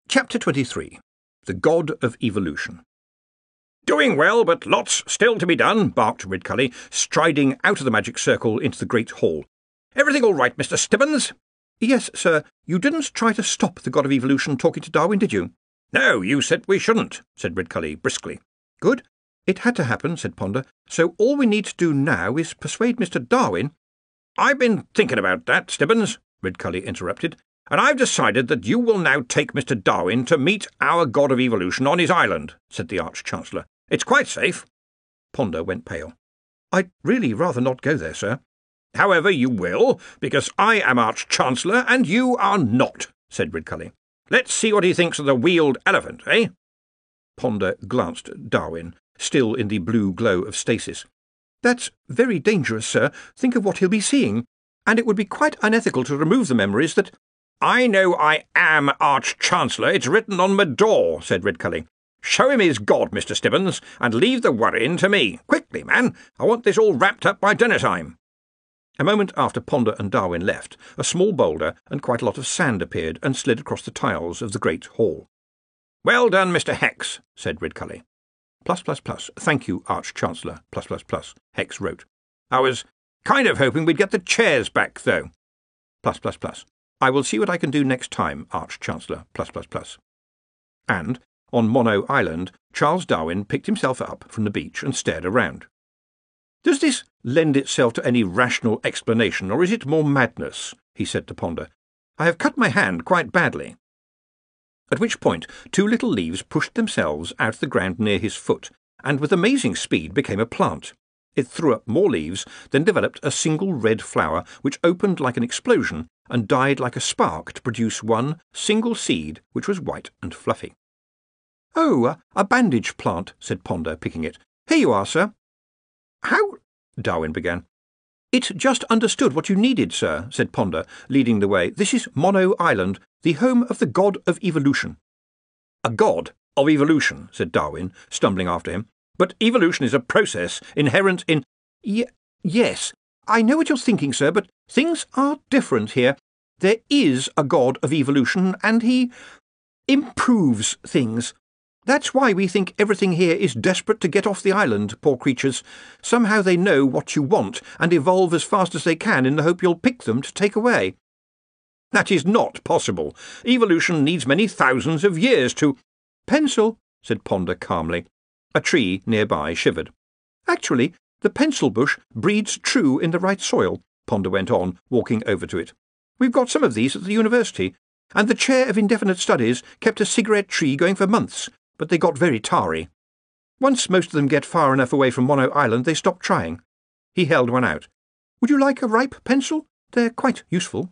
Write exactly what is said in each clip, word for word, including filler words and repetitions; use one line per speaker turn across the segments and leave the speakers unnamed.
Chapter twenty-three. The God of Evolution. "Doing well, but lots still to be done," barked Ridcully, striding out of the magic circle into the great hall. "Everything all right, Mister Stibbins?" "Yes, sir. You didn't try to stop the God of Evolution talking to Darwin, did you?" "No, you said we shouldn't," said Ridcully briskly. "Good. It had to happen," said Ponder. "So all we need to do now is persuade Mister Darwin—" "I've been thinking about that, Stibbins," Ridcully interrupted, "and I've decided that you will now take Mister Darwin to meet our God of Evolution on his island," said the Arch-Chancellor. "It's quite safe." Ponder went pale. "I'd really rather not go there, sir." "However, you will, because I am Arch-Chancellor and you are not," said Ridcully. "Let's see what he thinks of the wheeled elephant, eh?" Ponder glanced at Darwin, still in the blue glow of stasis. "That's very dangerous, sir. Think of what he'll be seeing. And it would be quite unethical to remove the memories that—" "I know I am Arch-Chancellor. It's written on my door," said Ridcully. "Show him his God, Mister Stibbins, and leave the worrying to me. Quickly, man. I want this all wrapped up by dinner time." A moment after Ponder and Darwin left, a small boulder and quite a lot of sand appeared and slid across the tiles of the great hall. "Well done, Mister Hex," said Ridcully. Plus, plus, plus. "Thank you, Arch-Chancellor," plus, plus, plus, Hex wrote. "I was kind of hoping we'd get the chairs back, though." Plus, plus, plus. "I will see what I can do next time, Arch-Chancellor," plus, plus, plus. And, on Mono Island, Charles Darwin picked himself up from the beach and stared around. "Does this lend itself to any rational explanation, or is it more madness?" he said to Ponder. "I have cut my hand quite badly." At which point two little leaves pushed themselves out of the ground near his foot, and with amazing speed became a plant. It threw up more leaves, then developed a single red flower, which opened like an explosion and died like a spark to produce one single seed, which was white and fluffy. "Oh, a, a bandage plant," said Ponder, picking it. "Here you are, sir." "How—" Darwin began. "It just understood what you needed, sir," said Ponder, leading the way. "This is Mono Island, the home of the God of Evolution." "A God of Evolution," said Darwin, stumbling after him. "But evolution is a process inherent in—" Ye- yes, I know what you're thinking, sir, but things are different here. There is a God of Evolution, and he improves things. That's why we think everything here is desperate to get off the island, poor creatures. Somehow they know what you want, and evolve as fast as they can in the hope you'll pick them to take away." "That is not possible. Evolution needs many thousands of years to—" "Pencil," said Ponder calmly. A tree nearby shivered. "Actually, the pencil bush breeds true in the right soil," Ponder went on, walking over to it. "We've got some of these at the university, and the chair of indefinite studies kept a cigarette tree going for months, but they got very tarry. Once most of them get far enough away from Mono Island, they stop trying." He held one out. "Would you like a ripe pencil? They're quite useful."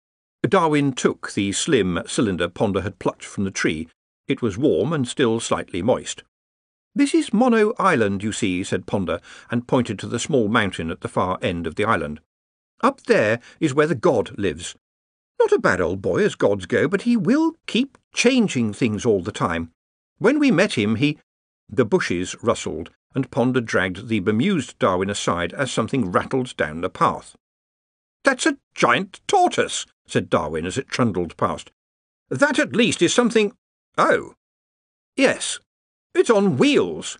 Darwin took the slim cylinder Ponder had plucked from the tree. It was warm and still slightly moist. "This is Mono Island, you see," said Ponder, and pointed to the small mountain at the far end of the island. "Up there is where the God lives. Not a bad old boy as gods go, but he will keep changing things all the time. When we met him, he—" The bushes rustled, and Ponder dragged the bemused Darwin aside as something rattled down the path. "That's a giant tortoise," said Darwin as it trundled past. "That at least is something—" "Oh, yes. It's on wheels."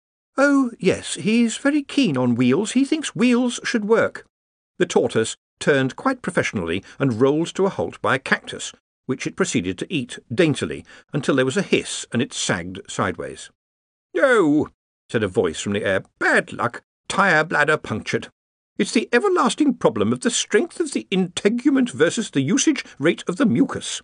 "Oh, yes, he's very keen on wheels. He thinks wheels should work." The tortoise turned quite professionally and rolled to a halt by a cactus, which it proceeded to eat daintily until there was a hiss and it sagged sideways. "Oh," said a voice from the air, "bad luck. Tire bladder punctured. It's the everlasting problem of the strength of the integument versus the usage rate of the mucus."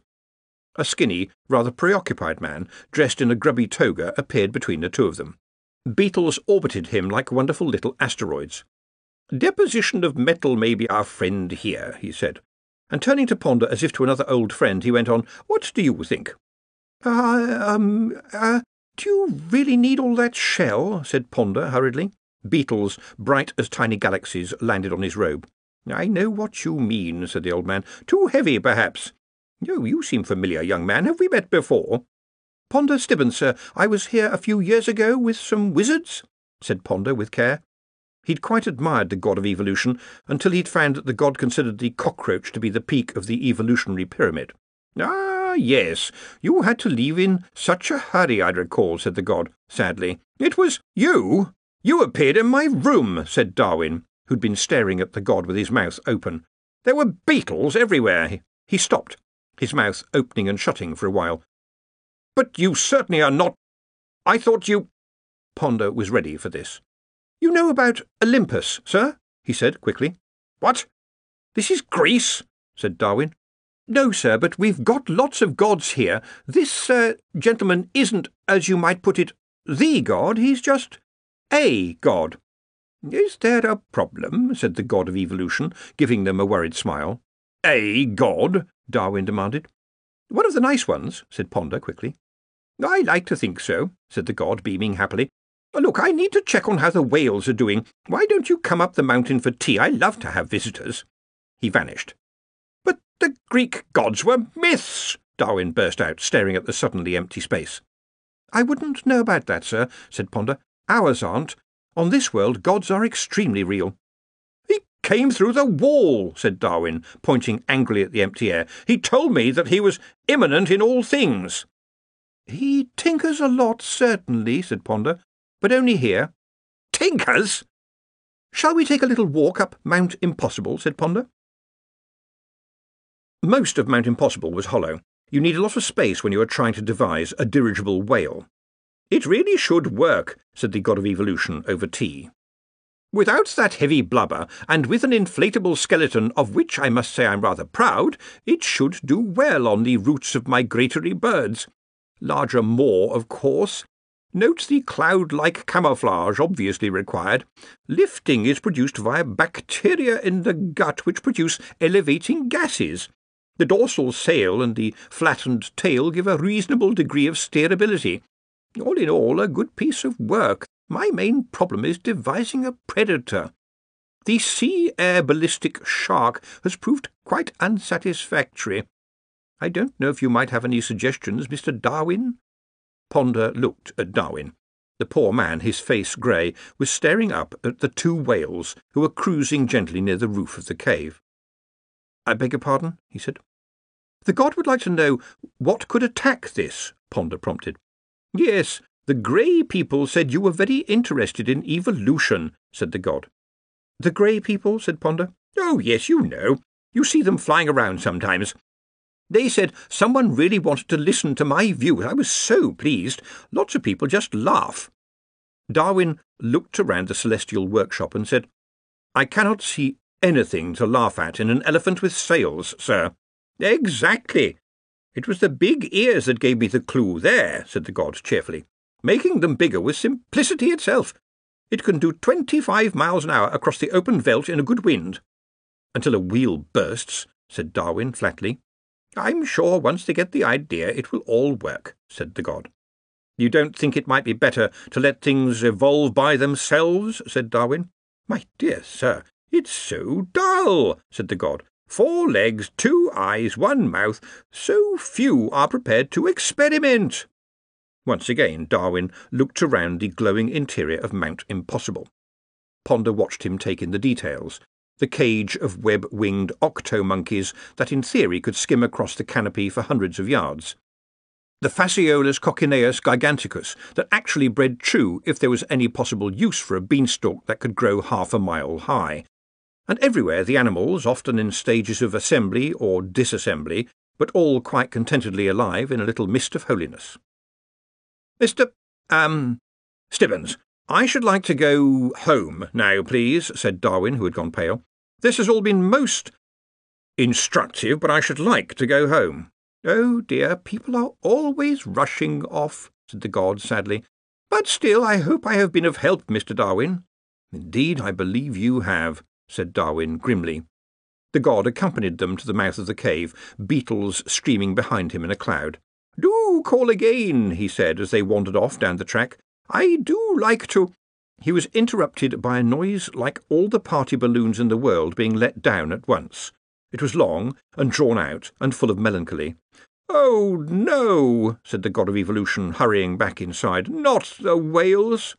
A skinny, rather preoccupied man, dressed in a grubby toga, appeared between the two of them. Beetles orbited him like wonderful little asteroids. "Deposition of metal may be our friend here," he said. And turning to Ponder as if to another old friend, he went on, "What do you think?" Uh, um, uh, do you really need all that shell?" said Ponder hurriedly. Beetles, bright as tiny galaxies, landed on his robe. "I know what you mean," said the old man. "Too heavy, perhaps." "Oh, you seem familiar, young man. Have we met before?" "Ponder Stibbins, sir. I was here a few years ago with some wizards," said Ponder with care. He'd quite admired the God of Evolution until he'd found that the god considered the cockroach to be the peak of the evolutionary pyramid. "Ah, Ah, yes, you had to leave in such a hurry, I recall, said the god, sadly. It was you? You appeared in my room, said Darwin, who'd been staring at the god with his mouth open. There were beetles everywhere. He, he stopped, his mouth opening and shutting for a while. But you certainly are not... I thought you... Ponder was ready for this. You know about Olympus, sir? He said quickly. What? This is Greece? Said Darwin. No, sir, but we've got lots of gods here. This uh, gentleman isn't, as you might put it, the god. He's just a god. Is there a problem? Said the god of evolution, giving them a worried smile. A god? Darwin demanded. One of the nice ones, said Ponder quickly. I like to think so, said the god, beaming happily. Look, I need to check on how the whales are doing. Why don't you come up the mountain for tea? I love to have visitors. He vanished. But the Greek gods were myths, Darwin burst out, staring at the suddenly empty space. I wouldn't know about that, sir, said Ponder. Ours aren't. On this world, gods are extremely real. He came through the wall, said Darwin, pointing angrily at the empty air. He told me that he was immanent in all things. He tinkers a lot, certainly, said Ponder, but only here. Tinkers? Shall we take a little walk up Mount Impossible, said Ponder. Most of Mount Impossible was hollow. You need a lot of space when you are trying to devise a dirigible whale. It really should work, said the god of evolution over tea. Without that heavy blubber, and with an inflatable skeleton of which I must say I'm rather proud, it should do well on the routes of migratory birds. Larger more, of course. Note the cloud-like camouflage obviously required. Lifting is produced via bacteria in the gut which produce elevating gases. The dorsal sail and the flattened tail give a reasonable degree of steerability. All in all, a good piece of work. My main problem is devising a predator. The sea-air ballistic shark has proved quite unsatisfactory. I don't know if you might have any suggestions, Mister Darwin? Ponder looked at Darwin. The poor man, his face grey, was staring up at the two whales who were cruising gently near the roof of the cave. I beg your pardon, he said. The god would like to know what could attack this, Ponder prompted. Yes, the grey people said you were very interested in evolution, said the god. The grey people, said Ponder. Oh, yes, you know. You see them flying around sometimes. They said someone really wanted to listen to my views. I was so pleased. Lots of people just laugh. Darwin looked around the celestial workshop and said, I cannot see anything to laugh at in an elephant with sails, sir. Exactly. It was the big ears that gave me the clue there, said the god cheerfully. Making them bigger was simplicity itself. It can do twenty-five miles an hour across the open veldt in a good wind. Until a wheel bursts, said Darwin flatly. I'm sure once they get the idea it will all work, said the god. You don't think it might be better to let things evolve by themselves, said Darwin. My dear sir, it's so dull, said the god. Four legs, two eyes, one mouth. So few are prepared to experiment. Once again Darwin looked around the glowing interior of Mount Impossible. Ponder watched him take in the details. The cage of web-winged octo-monkeys that in theory could skim across the canopy for hundreds of yards. The Phaseolus coccineus giganticus that actually bred true if there was any possible use for a beanstalk that could grow half a mile high. And everywhere the animals, often in stages of assembly or disassembly, but all quite contentedly alive in a little mist of holiness. Mister Um, Stibbons, I should like to go home now, please, said Darwin, who had gone pale. This has all been most instructive, but I should like to go home. Oh, dear, people are always rushing off, said the god sadly. But still, I hope I have been of help, Mister Darwin. Indeed, I believe you have, said Darwin grimly. The god accompanied them to the mouth of the cave, beetles streaming behind him in a cloud. Do call again, he said as they wandered off down the track. I do like to... He was interrupted by a noise like all the party balloons in the world being let down at once. It was long and drawn out and full of melancholy. Oh, no, said the god of evolution, hurrying back inside. Not the whales.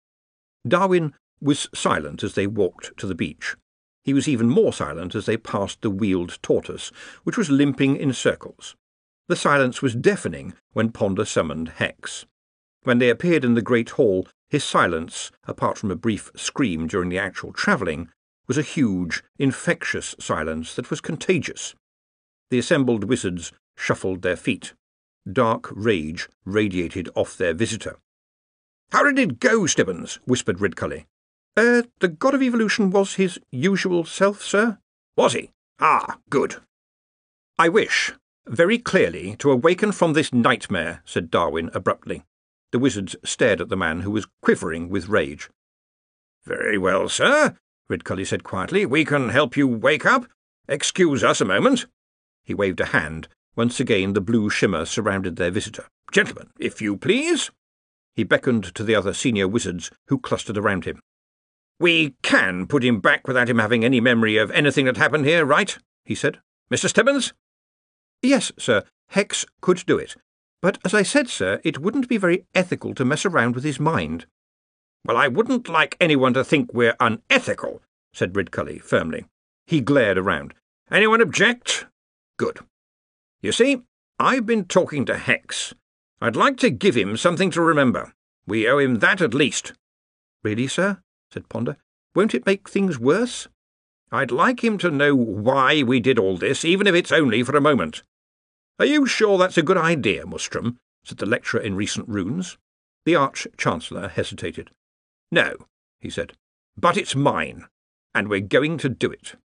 Darwin was silent as they walked to the beach. He was even more silent as they passed the wheeled tortoise, which was limping in circles. The silence was deafening when Ponder summoned Hex. When they appeared in the great hall, his silence, apart from a brief scream during the actual travelling, was a huge, infectious silence that was contagious. The assembled wizards shuffled their feet. Dark rage radiated off their visitor. "How did it go, Stibbons?" whispered Ridcully. Uh, the god of evolution was his usual self, sir. Was he? Ah, good. I wish, very clearly, to awaken from this nightmare, said Darwin abruptly. The wizards stared at the man, who was quivering with rage. Very well, sir, Ridcully said quietly. We can help you wake up. Excuse us a moment. He waved a hand. Once again the blue shimmer surrounded their visitor. Gentlemen, if you please. He beckoned to the other senior wizards, who clustered around him. We can put him back without him having any memory of anything that happened here, right? He said. Mister Stibbons? Yes, sir. Hex could do it. But, as I said, sir, it wouldn't be very ethical to mess around with his mind. Well, I wouldn't like anyone to think we're unethical, said Ridcully firmly. He glared around. Anyone object? Good. You see, I've been talking to Hex. I'd like to give him something to remember. We owe him that at least. Really, sir? Said Ponder. Won't it make things worse? I'd like him to know why we did all this, even if it's only for a moment. Are you sure that's a good idea, Mustrum? Said the lecturer in recent runes. The Arch-Chancellor hesitated. No, he said, but it's mine, and we're going to do it.